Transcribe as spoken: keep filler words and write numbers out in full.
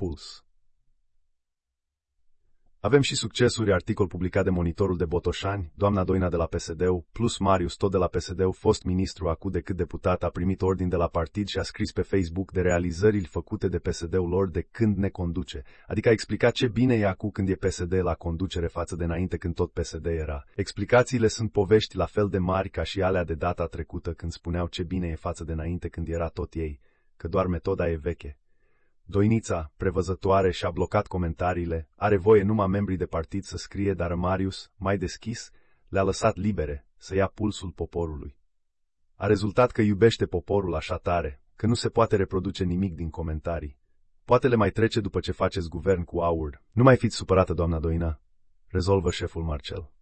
puls. Avem și succesuri, articol publicat de Monitorul de Botoșani, doamna Doina de la P S D-ul, plus Marius tot de la P S D-ul, fost ministru acu de cât deputat, a primit ordin de la partid și a scris pe Facebook de realizările făcute de P S D-ul lor de când ne conduce. Adică a explicat ce bine e acu când e P S D la conducere față de înainte când tot P S D era. Explicațiile sunt povești la fel de mari ca și alea de data trecută când spuneau ce bine e față de înainte când era tot ei, că doar metoda e veche. Doinița, prevăzătoare, și-a blocat comentariile, are voie numai membrii de partid să scrie, dar Marius, mai deschis, le-a lăsat libere să ia pulsul poporului. A rezultat că iubește poporul așa tare, că nu se poate reproduce nimic din comentarii. Poate le mai trece după ce faceți guvern cu aur. Nu mai fiți supărată, doamna Doina, rezolvă șeful Marcel.